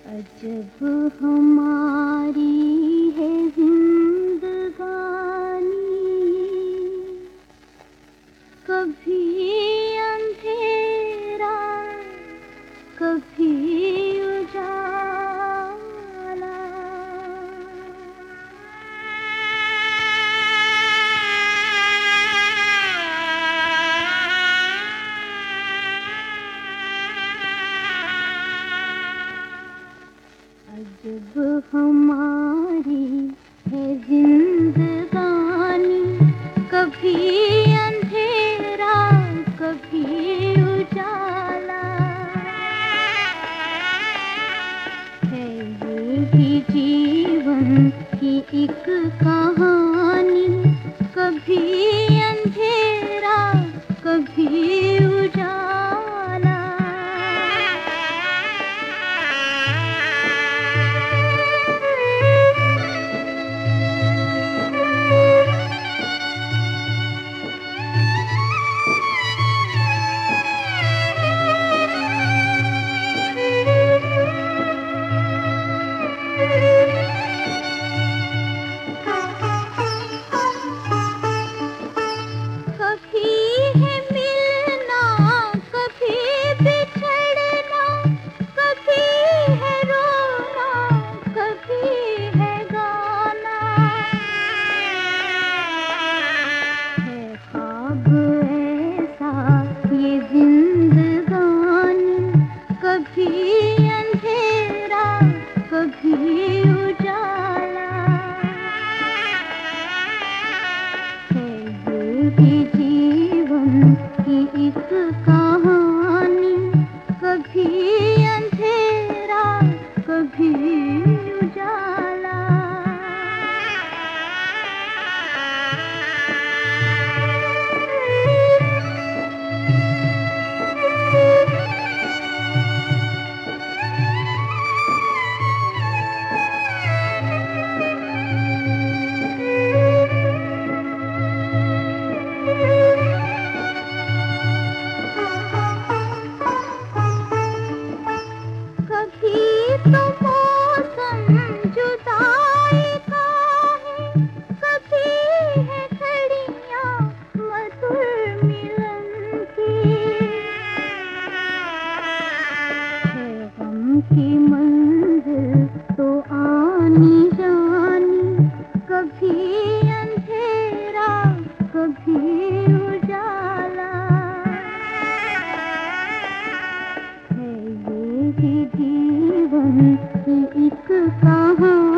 अजब हमारी है जिंदगानी, कभी अंधेरा कभी उजाला। अजब हमारी है जिंदगानी, कभी अंधेरा कभी उजाला। है ये भी जीवन की एक कहानी, कभी अंधेरा कभी उजाला। कभी है मिलना कभी बिछड़ना, कभी है रोना कभी है गाना। है ख्वाब ऐसा ये जिंदगानी, कभी अंधेरा कभी उजाला। है ये भी जीवन की एक कहानी, कभी अंधेरा कभी उजाला। कभी तो मौसम जुदाई का है, कभी है घड़ियां मधुर मिलन की। है गम की मंजिल तो आनी जानी, कभी अंधेरा कभी उजाला। है ये भी जीवन की एक कहानी।